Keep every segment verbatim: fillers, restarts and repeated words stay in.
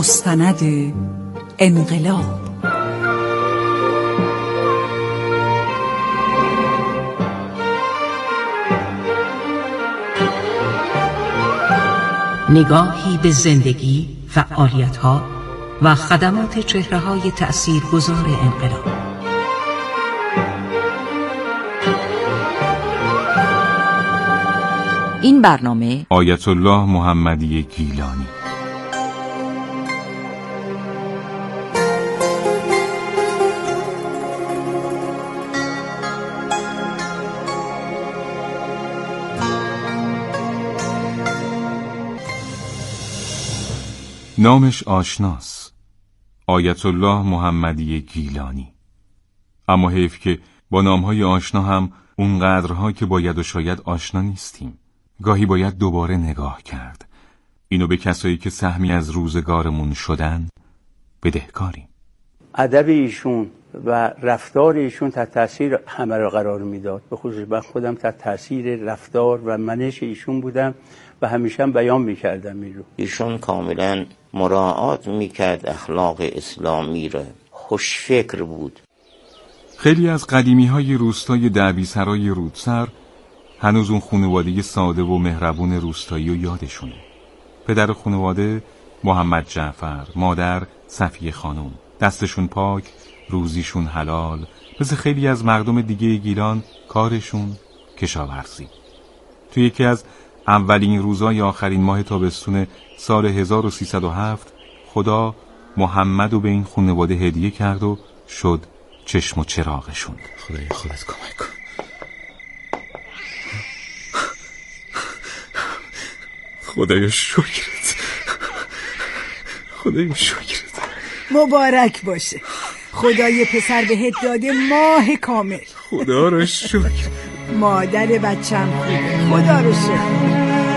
مستند انقلاب. نگاهی به زندگی، فعالیت‌ها و خدمات چهره‌های تأثیرگذار انقلاب. این برنامه آیت الله محمدی گیلانی. نامش آشناس، آیت الله محمدی گیلانی. اما حیف که با نامهای آشنا هم اونقدرها که باید و شاید آشنا نیستیم. گاهی باید دوباره نگاه کرد. اینو به کسایی که سهمی از روزگارمون شدن بدهکاریم. ادب ایشون و رفتار ایشون تحت تاثیر همه را قرار میداد. به خصوص من خودم تحت تاثیر رفتار و منش ایشون بودم و همیشه هم بیان میکردم این رو. ایشون کاملا مراعات میکرد اخلاق اسلامی را، خوشفکر بود. خیلی از قدیمی های روستای دعویسرای رودسر هنوز اون خانواده ساده و مهربون روستایی رو یادشونه. پدر خانواده محمد جعفر، مادر صفیه خانم، دستشون پاک، روزیشون حلال. مثل خیلی از مردم دیگه گیلان کارشون کشاورزی. توی یکی از اولین روزای آخرین ماه تابستون سال هزار و سیصد و هفت خدا محمد رو به این خانواده هدیه کرد و شد چشم و چراغشون. خدای خودت کمک کن. خدایا شکرت، خدایا شکرت. مبارک باشه، خدای پسر بهت داده ماه کامل. خدا رو شکر. مادر بچم خوبه، خدا رو شکر.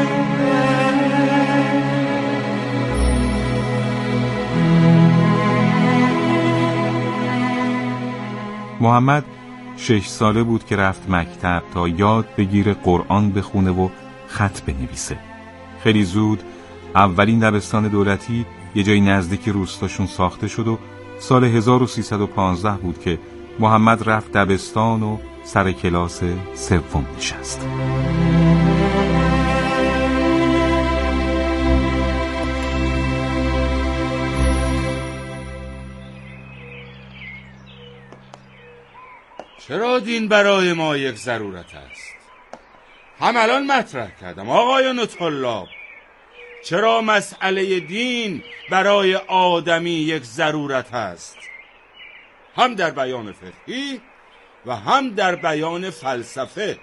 محمد شش ساله بود که رفت مکتب تا یاد بگیره قرآن بخونه و خط بنویسه. خیلی زود اولین دبستان دولتی یه جای نزدیک روستاشون ساخته شد و سال هزار و سیصد و پانزده بود که محمد رفت دبستان و سر کلاس سوم نشست. چرا دین برای ما یک ضرورت است؟ هم الان مطرح کردم آقایان طلاب. چرا مسئله دین برای آدمی یک ضرورت است؟ هم در بیان فقهی و هم در بیان فلسفه.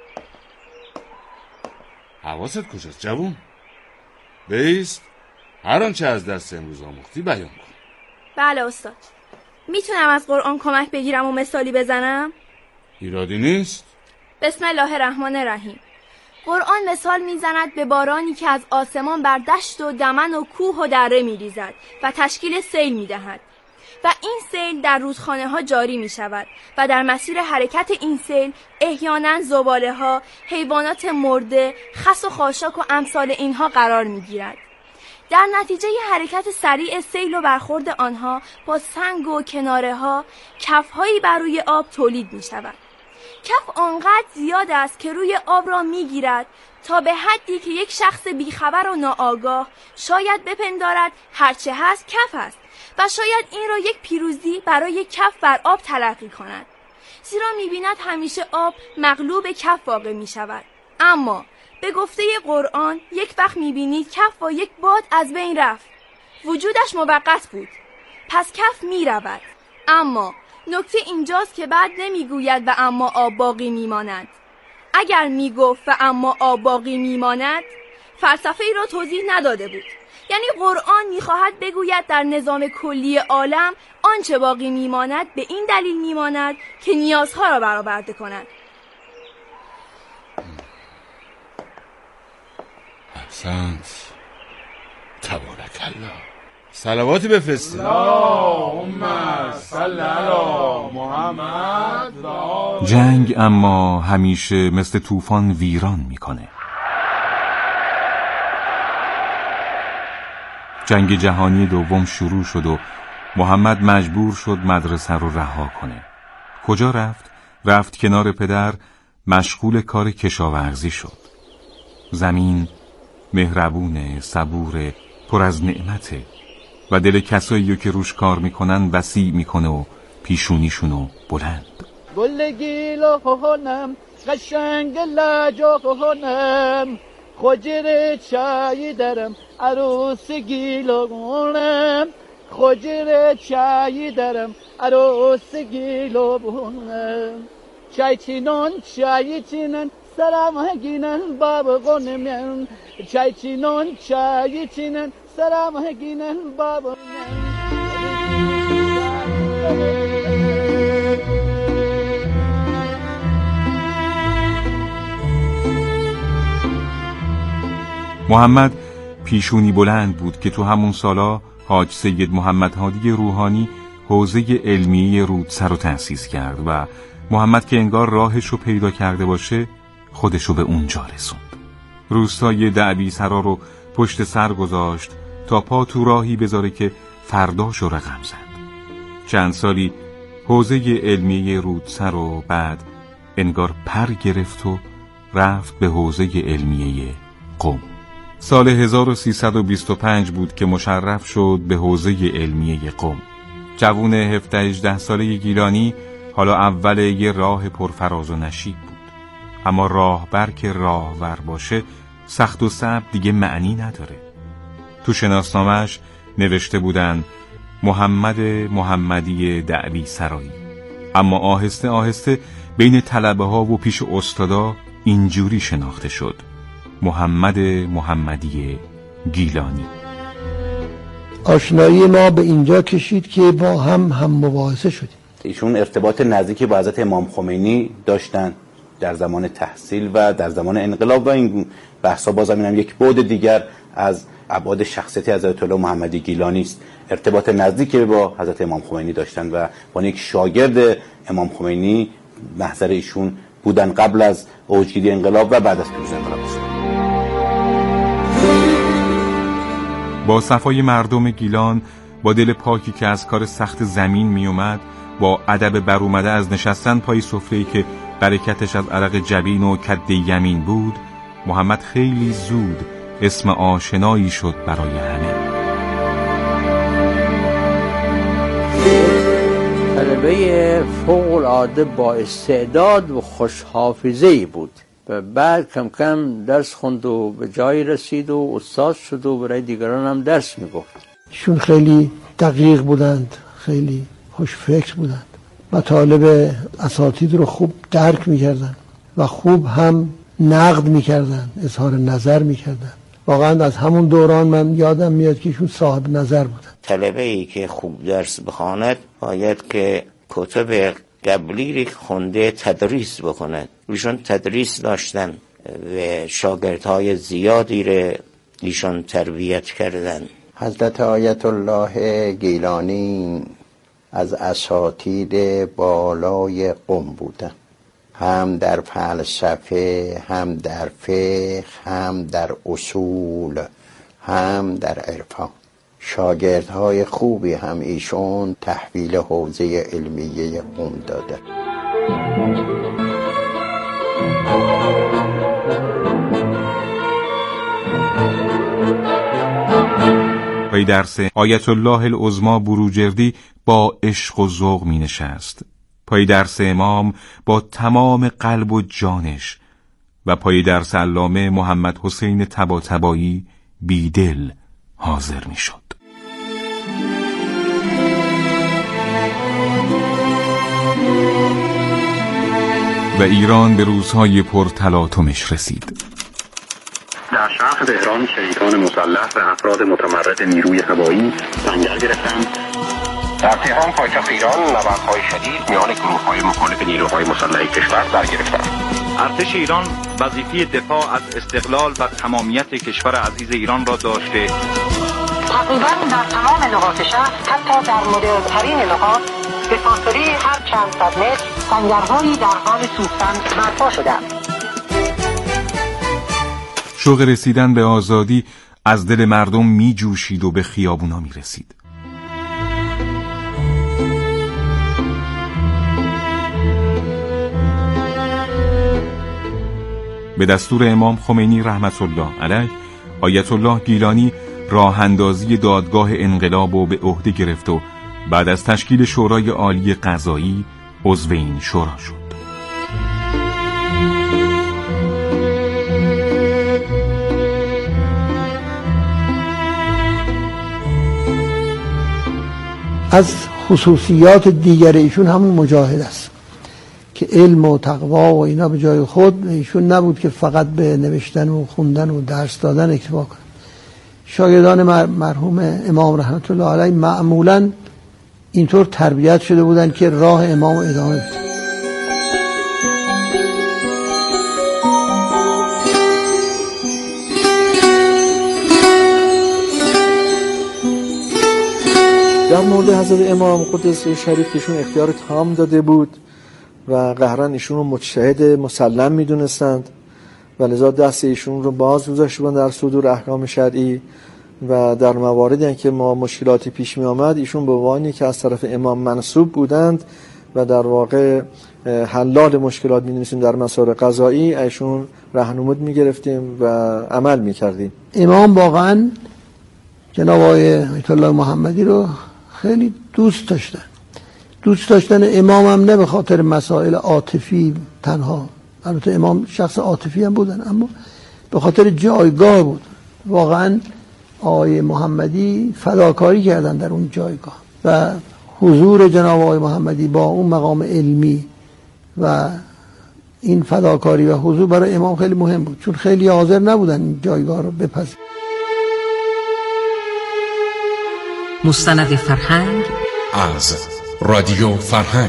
حواست کجاست جوون؟ بیست، هر آنچه از درس امروز آموختی بیان کن. بله استاد. میتونم از قرآن کمک بگیرم و مثالی بزنم؟ ایرادی نیست. بسم الله الرحمن الرحیم. قرآن مثال میزند به بارانی که از آسمان بر دشت و دمن و کوه و دره میریزد و تشکیل سیل میدهد و این سیل در رودخانه ها جاری می شود و در مسیر حرکت این سیل احیانا زباله ها، حیوانات مرده، خس و خاشاک و امثال اینها قرار می گیرد. در نتیجه حرکت سریع سیل و برخورد آنها با سنگ و کناره ها کفهایی بر روی آب تولید می شود. کف آنقدر زیاد است که روی آب را می گیرد تا به حدی که یک شخص بیخبر و ناآگاه شاید بپندارد هرچه هست کف است و شاید این را یک پیروزی برای کف بر آب تلقی کند، زیرا می بیند همیشه آب مغلوب کف واقع می شود. اما به گفته قرآن یک وقت می بینید کف با یک باد از بین رفت. وجودش موقت بود، پس کف می رود. اما نکته اینجاست که بعد نمی گوید و اما آب باقی می ماند. اگر می گفت و اما آب باقی می ماند فلسفه ای را توضیح نداده بود. یعنی قرآن می خواهد بگوید در نظام کلی عالم آنچه باقی می ماند به این دلیل می ماند که نیازها را برآورده کند. احسنت، تبارک الله. صلواتی بفرستید. اللهم صل علی محمد. جنگ اما همیشه مثل طوفان ویران میکنه. جنگ جهانی دوم شروع شد و محمد مجبور شد مدرسه رو رها کنه. کجا رفت؟ رفت کنار پدر، مشغول کار کشاورزی شد. زمین مهربونه، صبوره، پر از نعمته و دل کسایی که روش کار میکنن وسیع میکنه و پیشونیشونو بلند. گل گیلانم قشنگ لجانم خجر چای درم عروس گیلانم خجر چای درم عروس گیلانم چای چینان چای چینان سلام گینن بابا قنمن چای چینان چای چینان سلام گینن بابا محمد پیشونی بلند بود که تو همون سالا حاج سید محمد هادی روحانی حوزه علمی رودسر رو تأسیس کرد و محمد که انگار راهش رو پیدا کرده باشه خودش رو به اونجا رسوند. روستای دعویسرا رو پشت سر گذاشت تا پا تو راهی بذاره که فرداش رو رقم زد. چند سالی حوزه علمی رودسر رو بعد انگار پر گرفت و رفت به حوزه علمیه قم. سال هزار و سیصد و بیست و پنج بود که مشرف شد به حوزه علمیه قم. جوون هفده هجده ساله گیلانی حالا اول یه راه پرفراز و نشیب بود. اما راهبر که راهور باشه سخت و صعب دیگه معنی نداره. تو شناسنامه‌اش نوشته بودن محمد محمدی دعوی سرایی. اما آهسته آهسته بین طلبه ها و پیش استادا اینجوری شناخته شد: محمد محمدی گیلانی. آشنایی ما به اینجا کشید که با هم هم مباحثه شدیم. ایشون ارتباط نزدیکی با حضرت امام خمینی داشتن در زمان تحصیل و در زمان انقلاب و این بحثا باز هم یک بعد دیگر از ابعاد شخصیتی حضرت الله محمدی گیلانی است. ارتباط نزدیکی با حضرت امام خمینی داشتن و با یک شاگرد امام خمینی محضر ایشون بودن قبل از اوجگیری انقلاب و بعد از پیروزی انقلاب. با صفای مردم گیلان، با دل پاکی که از کار سخت زمین می اومد، با ادب بر اومده از نشستن پای سفره‌ای که برکتش از عرق جبین و کد یمین بود، محمد خیلی زود اسم آشنایی شد برای همه. طلبه فوق العاده با استعداد و خوش حافظه‌ای بود و بعد کم کم درس خوند و به جایی رسید و استاد شد و برای دیگران هم درس میگفت. شون خیلی دقیق بودند، خیلی خوش فکر بودند، مطالب اساتید رو خوب درک میکردن و خوب هم نقد میکردن، اظهار نظر میکردن. واقعا از همون دوران من یادم میاد که ایشون صاحب نظر بودن. طلبه ای که خوب درس بخواند باید که کتب قبلی خونده تدریس بکند. ایشون تدریس داشتن و شاگردهای زیادی را ایشون تربیت کردن. حضرت آیت الله گیلانی از اساتید بالای قم بودن، هم در فلسفه، هم در فقه، هم در اصول، هم در عرفان. شاگردهای خوبی هم ایشون تحویل حوزه علمیه قم داده. پای درس آیت الله العظما بروجردی با عشق و ذوق می نشست. پای درس امام با تمام قلب و جانش و پای درس علامه محمد حسین طباطبایی بیدل حاضر می شد. و ایران به روزهای پرتلاطمش رسید. در شهر تهران شهیدان مسلح و افراد متمرد نیروی هوایی سنگر گرفتند. در تهران پایتخت ایران نبردهای شدید میان گروه‌های مخالف نیروهای مسلح کشور در گرفتند. ارتش ایران وظیفه دفاع از استقلال و تمامیت کشور عزیز ایران را داشته. تقریباً در تمام نقاط شهر، حتی در مدرن‌ترین نقاط، به فاصله هر چند صد متر سنگرهایی در حال سوختن برپا شدند. شوق رسیدن به آزادی از دل مردم می جوشید و به خیابونا می رسید. به دستور امام خمینی رحمت الله علیه، آیت الله گیلانی راه اندازی دادگاه انقلاب رو به عهده گرفت و بعد از تشکیل شورای عالی قضایی عضو این شورا شد. از خصوصیات دیگر ایشون همون مجاهد است که علم و تقوا و اینا به جای خود، ایشون نبود که فقط به نوشتن و خوندن و درس دادن اکتفا کنه. شاگردان مرحوم امام رحمت الله علیه معمولاً اینطور تربیت شده بودن که راه امام ادامه بدن. در مورد حضرت امام قدس شریف ایشون اختیار تام داده بود و قهرن ایشون رو مجتهد مسلم میدونستند و لذا دست ایشون رو باز گذاشته بودن در صدور احکام شرعی و در مواردی که ما مشکلاتی پیش می آمد ایشون به عنوانی که از طرف امام منصوب بودند و در واقع حلال مشکلات می نویسیم در مسائل قضایی، ایشون راهنمود می گرفتیم و عمل می کردیم. امام واقعا جناب آقای آیت الله محمدی رو خیلی دوست داشتن. دوست داشتن امام هم نه به خاطر مسائل عاطفی تنها، البته امام شخص عاطفی هم بودن، اما به خاطر جایگاه بود. واقعا آقای محمدی فداکاری کردن در اون جایگاه و حضور جناب آقای محمدی با اون مقام علمی و این فداکاری و حضور برای امام خیلی مهم بود، چون خیلی حاضر نبودن این جایگاه رو بپذیرن. مستند فرهنگ از رادیو فرهنگ.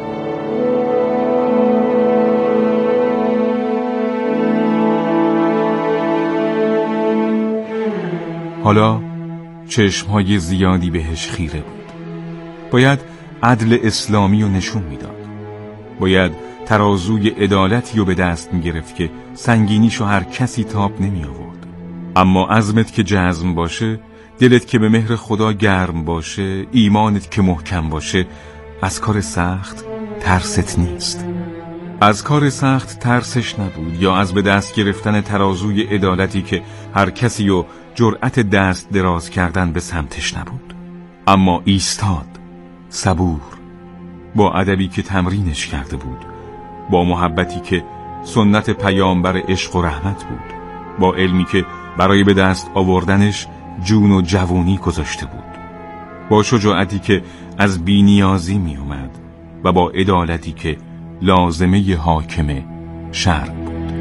حالا چشمهای زیادی بهش خیره بود. باید عدل اسلامی رو نشون میداد. باید ترازوی عدالتی رو به دست میگرفت که سنگینیشو هر کسی تاب نمی آورد. اما عزمت که جزم باشه، دلت که به مهر خدا گرم باشه، ایمانت که محکم باشه، از کار سخت ترست نیست. از کار سخت ترسش نبود، یا از به دست گرفتن ترازوی عدالتی که هر کسی رو جرأت دست دراز کردن به سمتش نبود. اما ایستاد، صبور، با ادبی که تمرینش کرده بود، با محبتی که سنت پیامبر عشق و رحمت بود، با علمی که برای به دست آوردنش جون و جوونی گذاشته بود، با شجاعتی که از بی‌نیازی می اومد و با عدالتی که لازمه حاکم شرع بود.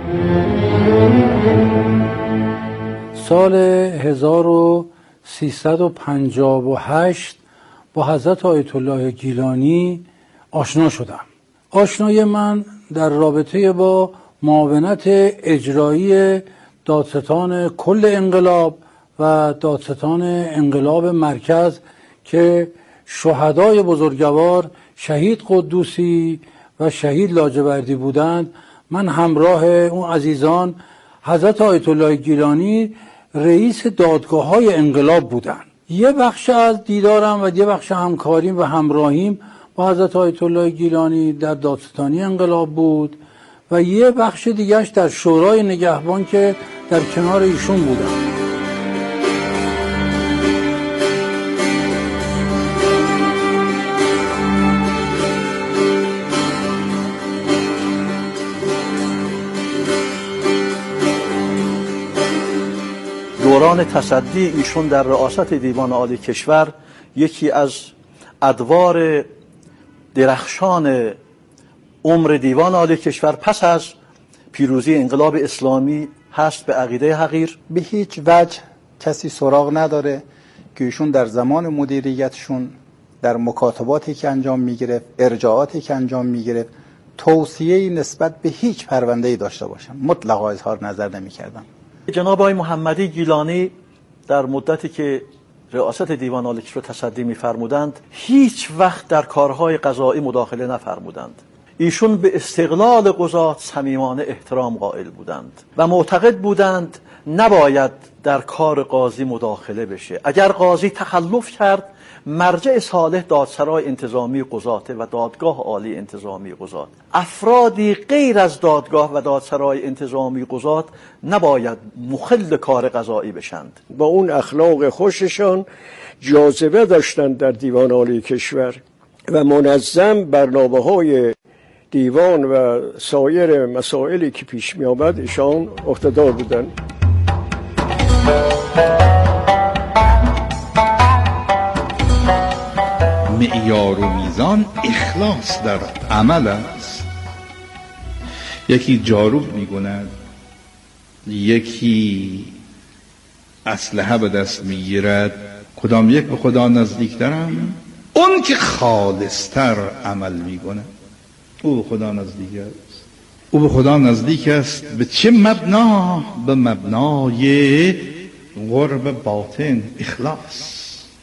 سال هزار و سیصد و پنجاه و هشت با حضرت آیت الله گیلانی آشنا شدم. آشنایی من در رابطه با معاونت اجرایی دادستان کل انقلاب و دادستان انقلاب مرکز که شهدای بزرگوار شهید قدوسی و شهید لاجوردی بودند، من همراه اون عزیزان حضرت آیت الله گیلانی رئیس دادگاه های انقلاب بودند. یه بخش از دیدارم و یه بخش همکاریم و همراهیم با حضرت آیت الله گیلانی در دادستانی انقلاب بود و یه بخش دیگرش در شورای نگهبان که در کنار ایشون بودم. دوران تصدی ایشون در رئاست دیوان عالی کشور یکی از ادوار درخشان عمر دیوان عالی کشور پس از پیروزی انقلاب اسلامی هست به عقیده حقیر. به هیچ وجه کسی سراغ نداره که ایشون در زمان مدیریتشون در مکاتباتی که انجام میگرفت، ارجاعاتی که انجام میگرفت، توصیه‌ای نسبت به هیچ پرونده‌ای داشته باشن. مطلقا اظهار نظر نمی‌کردن. جناب آقای محمدی گیلانی در مدتی که رئاست دیوان عالی کشور تصدی می‌فرمودند هیچ وقت در کارهای قضایی مداخله نفرمودند. ایشون به استقلال قضات صمیمانه احترام قائل بودند و معتقد بودند نباید در کار قاضی مداخله بشه. اگر قاضی تخلف کرد، مرجع صالح دادسرای انتظامی قضاته و دادگاه عالی انتظامی قضات. افرادی غیر از دادگاه و دادسرای انتظامی قضات نباید مخل کار قضایی بشند. با اون اخلاق خوششان جاذبه داشتند در دیوان عالی کشور و منظم برنامه‌های دیوان و سایر مسائلی که پیش می آمد ایشان عهده‌دار بودند. معیار و میزان اخلاص در عمل است. یکی جاروب میگوید، یکی اسلحه به دست میگیرد، کدام یک به خدا نزدیکترم؟ اون که خالصتر عمل میکنه او به خدا نزدیک است. او به خدا نزدیک است به چه مبنا؟ به مبنای قرب باطن، اخلاص.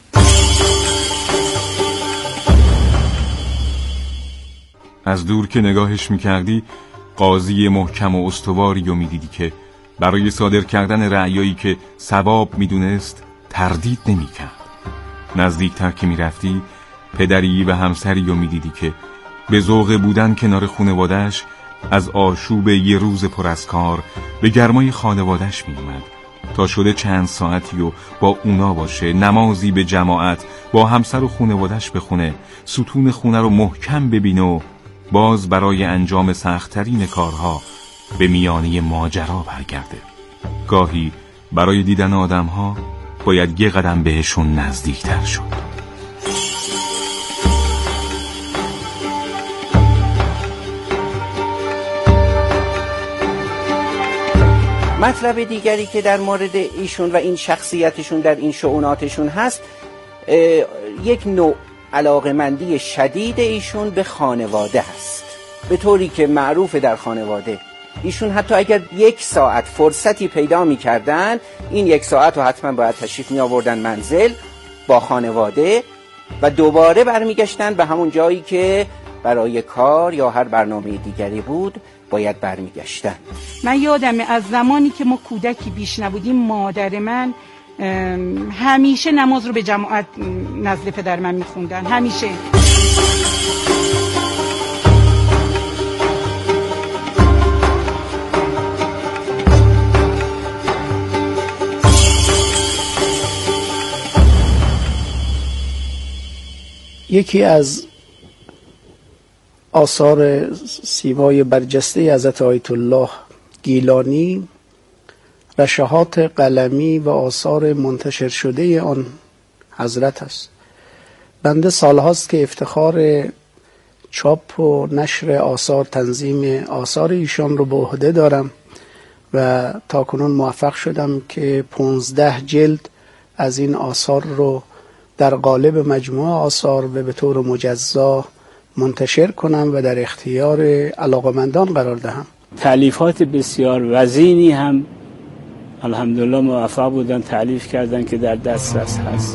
از دور که نگاهش میکردی قاضی محکم و استواری رو میدیدی که برای صادر کردن رأیایی که ثواب میدونست تردید نمیکرد. نزدیکتر که میرفتی پدری و همسری رو میدیدی که به ذوق بودن کنار خانواده‌اش از آشوب یه روز پر از کار به گرمای خانواده‌اش میومد تا شده چند ساعتی و با اونا باشه، نمازی به جماعت با همسر و خانواده‌اش بخونه، ستون خونه رو محکم ببینه و باز برای انجام سخت‌ترین کارها به میانه ماجرا برگرده. گاهی برای دیدن آدم‌ها باید یه قدم بهشون نزدیکتر شد. مطلب دیگری که در مورد ایشون و این شخصیتشون در این شؤوناتشون هست، یک نوع علاقمندی شدید ایشون به خانواده هست، به طوری که معروف در خانواده ایشون حتی اگر یک ساعت فرصتی پیدا می کردن، این یک ساعت رو حتما باید تشریف می آوردن منزل با خانواده و دوباره برمیگشتن به همون جایی که برای کار یا هر برنامه دیگری بود باید برمیگشتن. من یادمه از زمانی که ما کودکی بیش نبودیم، مادر من همیشه نماز رو به جماعت نزد پدر من میخوندن، همیشه. یکی از آثار سیمای برجسته حضرت آیت الله گیلانی رشحات قلمی و آثار منتشر شده آن حضرت است. بنده سالهاست که افتخار چاپ و نشر آثار، تنظیم آثار ایشان رو به عهده دارم و تاکنون موفق شدم که پونزده جلد از این آثار رو در قالب مجموعه آثار و به طور مجزا منتشر کنم و در اختیار علاقمندان قرار دهم. تألیفات بسیار وزینی هم الحمدلله موفق بودن تألیف کردن که در دسترس هست.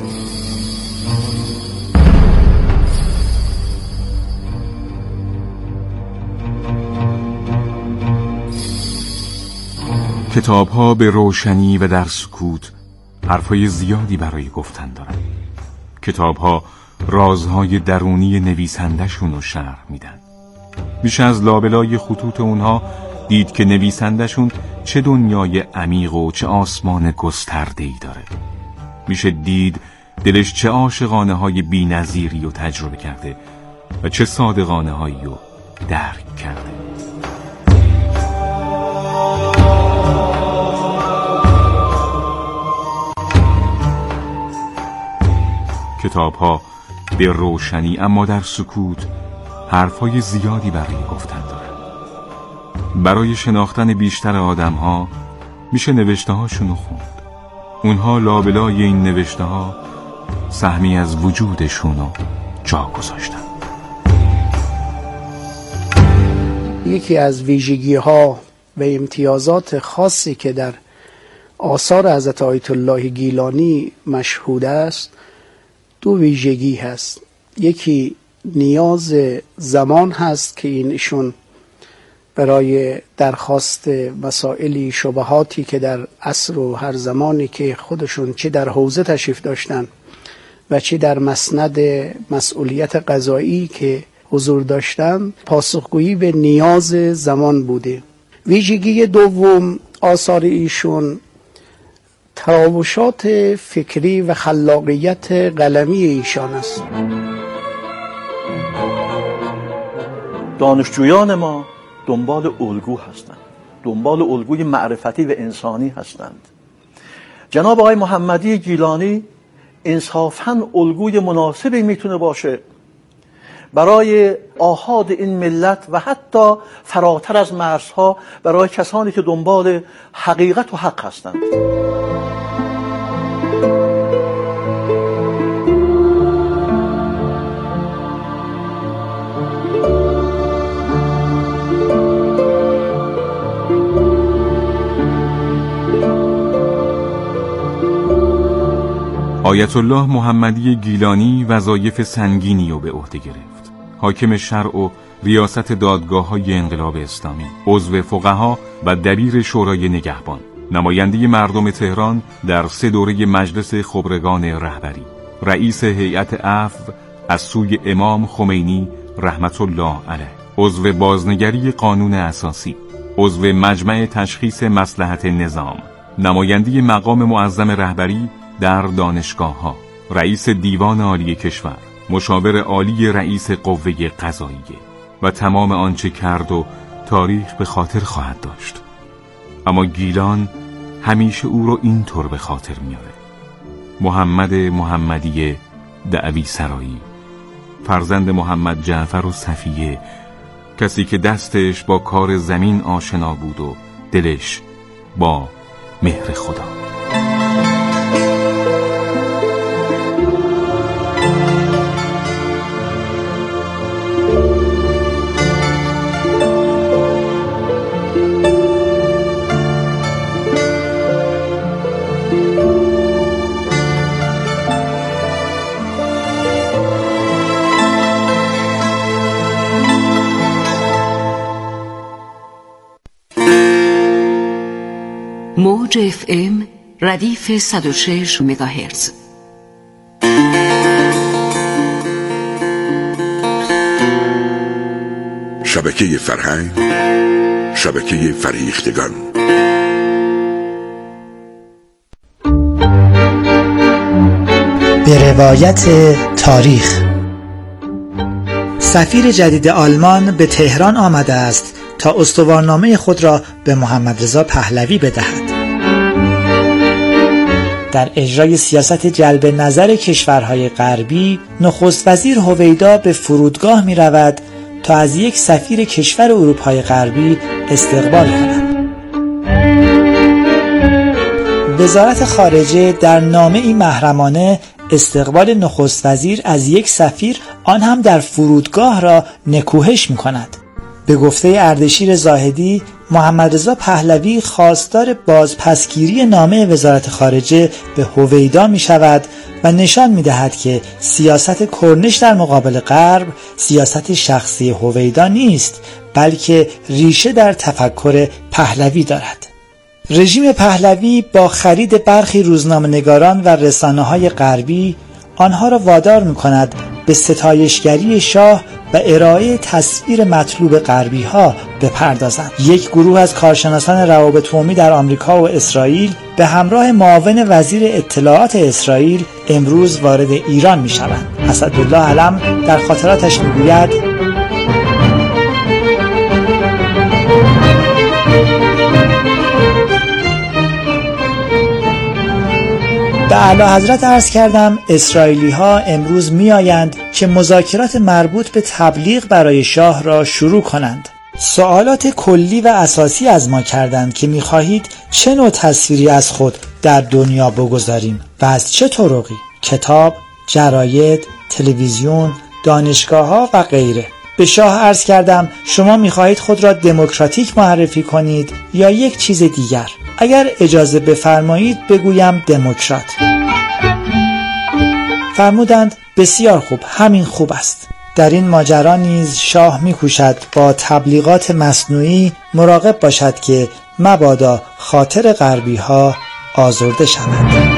کتاب ها به روشنی و در سکوت حرفای زیادی برای گفتن دارن. کتاب ها رازهای درونی نویسندشون رو شرح میدن. میشه از لابلای خطوط اونها دید که نویسندشون چه دنیای عمیق و چه آسمان گسترده‌ای داره. میشه دید دلش چه عاشقانه های بی نظیری رو تجربه کرده و چه صادقانه هایی رو درک کرده. کتاب ها به روشنی اما در سکوت حرفای زیادی برای گفتن دارن. برای شناختن بیشتر آدم ها میشه نوشته هاشونو خوند. اونها لابلای این نوشته ها سهمی از وجودشونو جا گذاشتن. یکی از ویژگی ها و امتیازات خاصی که در آثار حضرت آیت الله گیلانی مشهود است دو ویژگی هست. یکی نیاز زمان هست که این ایشون برای درخواست مسائلی شبهاتی که در عصر و هر زمانی که خودشون چه در حوزه تشریف داشتن و چه در مسند مسئولیت قضایی که حضور داشتن، پاسخگویی به نیاز زمان بوده. ویژگی دوم آثار ایشون تراوشات فکری و خلاقیت قلمی ایشان است. دانشجویان ما دنبال الگو هستند، دنبال الگوی معرفتی و انسانی هستند. جناب آقای محمدی گیلانی انصافاً الگوی مناسبی میتونه باشه برای آحاد این ملت و حتی فراتر از مرزها برای کسانی که دنبال حقیقت و حق هستند. آیت الله محمدی گیلانی وظایف سنگینی رو به عهده گرفت. حاکم شرع و ریاست دادگاه‌های انقلاب اسلامی، عضو فقها و دبیر شورای نگهبان، نماینده مردم تهران در سه دوره مجلس خبرگان رهبری، رئیس هیئت عفو از سوی امام خمینی رحمت الله علیه، عضو بازنگری قانون اساسی، عضو مجمع تشخیص مصلحت نظام، نماینده مقام معظم رهبری در دانشگاه‌ها، رئیس دیوان عالی کشور، مشاور عالی رئیس قوه قضاییه و تمام آنچه کرد و تاریخ به خاطر خواهد داشت. اما گیلان همیشه او رو اینطور به خاطر میاره: محمد محمدی دعوی سرایی، فرزند محمد جعفر و صفیه، کسی که دستش با کار زمین آشنا بود و دلش با مهر خدا. موج اف ام ردیف صد و شش مگاهرتز. شبکه فرهنگ، شبکه فریختگان. به روایت تاریخ، سفیر جدید آلمان به تهران آمده است تا استوارنامه خود را به محمد رضا پهلوی بدهد. در اجرای سیاست جلب نظر کشورهای غربی، نخست وزیر هویدا به فرودگاه می رود تا از یک سفیر کشور اروپای غربی استقبال کند. وزارت خارجه در نامه‌ای محرمانه استقبال نخست وزیر از یک سفیر، آن هم در فرودگاه، را نکوهش می کند. به گفته اردشیر زاهدی، محمد رضا پهلوی خواستار بازپسگیری نامه وزارت خارجه به هویدا می شود و نشان می دهد که سیاست کرنش در مقابل غرب سیاست شخصی هویدا نیست، بلکه ریشه در تفکر پهلوی دارد. رژیم پهلوی با خرید برخی روزنامه‌نگاران و رسانه‌های غربی آنها را وادار می کند به ستایشگری شاه و ارائه تصویر مطلوب غربی ها بپردازند. یک گروه از کارشناسان روابط عمومی در آمریکا و اسرائیل به همراه معاون وزیر اطلاعات اسرائیل امروز وارد ایران می شوند. اسدالله علم در خاطراتش می گوید: به اعلی حضرت عرض کردم اسرائیلی ها امروز می آیند که مذاکرات مربوط به تبلیغ برای شاه را شروع کنند. سوالات کلی و اساسی از ما کردند که می خواهید چه نوع تصویری از خود در دنیا بگذاریم و از چه طرقی؟ کتاب، جراید، تلویزیون، دانشگاه ها و غیره. به شاه عرض کردم شما می خواهید خود را دموکراتیک معرفی کنید یا یک چیز دیگر؟ اگر اجازه بفرمایید بگویم دموکرات. فرمودند بسیار خوب، همین خوب است. در این ماجرا نیز شاه می‌کوشد با تبلیغات مصنوعی مراقب باشد که مبادا خاطر غربی‌ها آزرده شود.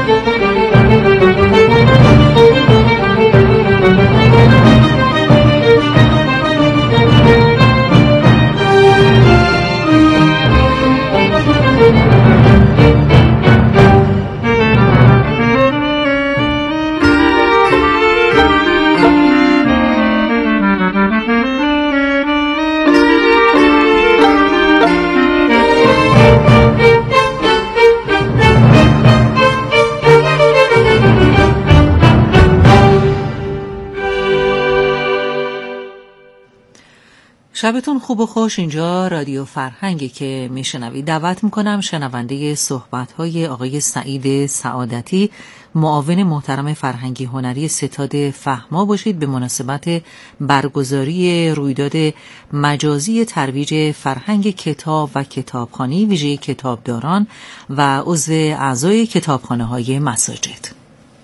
شبتون خوب و خوش. اینجا رادیو فرهنگی که میشنوید. دعوت میکنم شنونده صحبت‌های آقای سعید سعادتی، معاون محترم فرهنگی هنری ستاد فهما باشید به مناسبت برگزاری رویداد مجازی ترویج فرهنگ کتاب و کتابخوانی ویژه کتابداران و عضو اعضای کتابخانه‌های مساجد.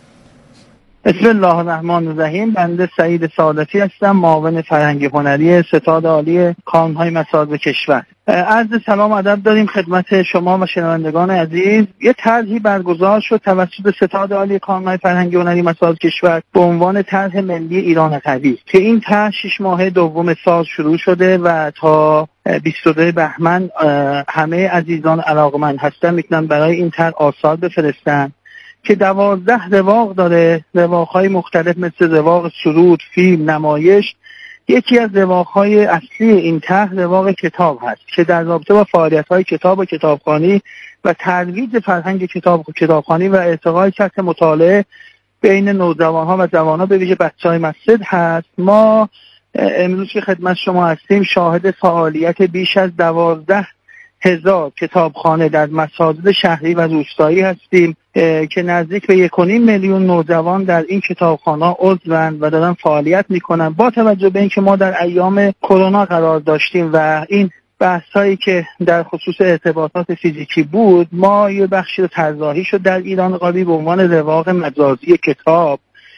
بسم الله الرحمن الرحیم. بنده سعید سعادتی هستم، معاون فرهنگی هنری ستاد عالی کانون‌های مساجد کشور. عرض سلام ادب داریم خدمت شما و شنوندگان عزیز. یه طرحی برگزار شد توسط ستاد عالی کانون‌های فرهنگی هنری مساجد کشور به عنوان طرح ملی ایران قوی که این طرح شش ماه دوم سال شروع شده و تا بیست و دو بهمن همه عزیزان علاقه‌مند هستن میتونن برای این طرح آثار بفرستن که دوازده رواق داره، رواق‌های مختلف مثل رواق سرود، فیلم، نمایش. یکی از رواق‌های اصلی این طرح رواق کتاب هست که در رابطه با فعالیت‌های کتاب و کتابخوانی و ترویج فرهنگ کتاب و کتابخوانی و ارتقای سطح مطالعه بین نوجوان‌ها و جوان‌ها به ویژه بچه‌های مسجد هست. ما امروز که خدمت شما هستیم شاهد فعالیت بیش از دوازده هزار کتابخانه در مساجد شهری و روستایی هستیم که نزدیک به یک و نیم میلیون نوجوان در این کتابخانه عضوند و دارن فعالیت میکنن. با توجه به اینکه ما در ایام کرونا قرار داشتیم و این بحثایی که در خصوص ارتباطات فیزیکی بود، ما یه بخشی رو طراحی شد در ایران قوی به عنوان رواق مجازی کتاب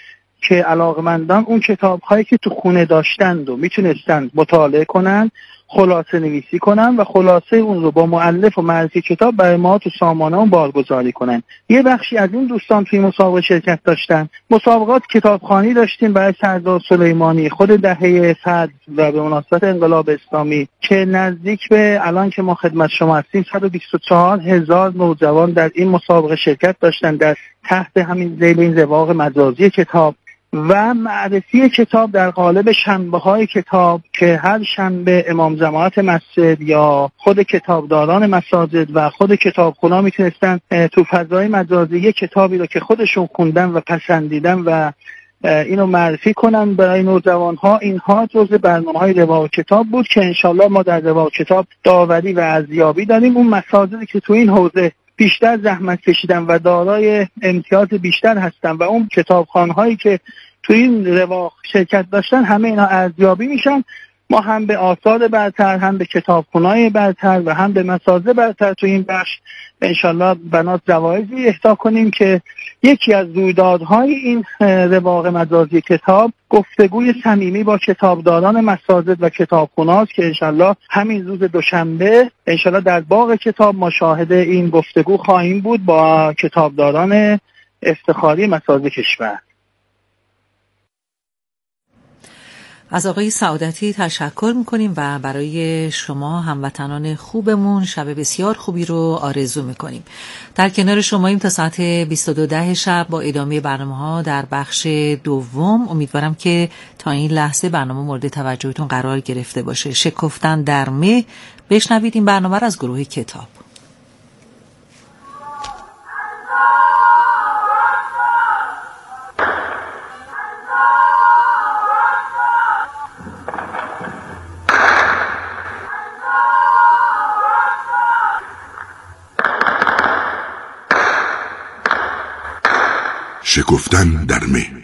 که علاقمندان اون کتاب‌هایی که تو خونه داشتند و میتونستند مطالعه کنن، خلاصه نویسی کنن و خلاصه اون رو با مؤلف و معرفی کتاب برای ما تو سامانه اون بارگذاری کنن. یه بخشی از این دوستان توی مسابقه شرکت داشتن. مسابقات کتابخوانی داشتیم برای سردار سلیمانی، خود دهه صد و به مناسبت انقلاب اسلامی که نزدیک به الان که ما خدمت شما هستیم صد و بیست و چهار هزار نوجوان در این مسابقه شرکت داشتن در تحت همین ذیل این رواق مجازی کتاب و معرفی کتاب در قالب شنبه‌های کتاب که هر شنبه امام جماعت مسجد یا خود کتابداران مساجد و خود کتابخونا میتونستن تو فضای مجازی یک کتابی رو که خودشون خوندن و پسندیدن و اینو معرفی کنن برای نوجوان‌ها. اینها جزء برنامه‌های رواق کتاب بود که انشالله ما در رواق کتاب داوری و ارزیابی داریم. اون مساجدی که تو این حوزه بیشتر زحمت کشیدن و دارای امتیاز بیشتر هستن و اون کتابخانه‌هایی که تو این رواق شرکت داشتن همه اینا ارزیابی میشن. ما هم به آثار برتر، هم به کتابخونه‌های برتر و هم به مساجد برتر تو این بخش انشالله بنات جوایزی اهدا کنیم که یکی از رویدادهای این رواق مجازی کتاب گفتگوی صمیمی با کتابداران مساجد و کتابخونه‌هاست که انشالله همین روز دوشنبه انشالله در باغ کتاب ما شاهد این گفتگو خواهیم بود با کتابداران افتخاری مساجد کشور. از آقای سعادتی تشکر میکنیم و برای شما هموطنان خوبمون شب بسیار خوبی رو آرزو میکنیم. در کنار شماییم تا ساعت بیست و دو شب با ادامه برنامه ها در بخش دوم. امیدوارم که تا این لحظه برنامه مورد توجهتون قرار گرفته باشه. شکفتن در مه. بشنوید این برنامه رو از گروه کتاب. شکفتن در مه.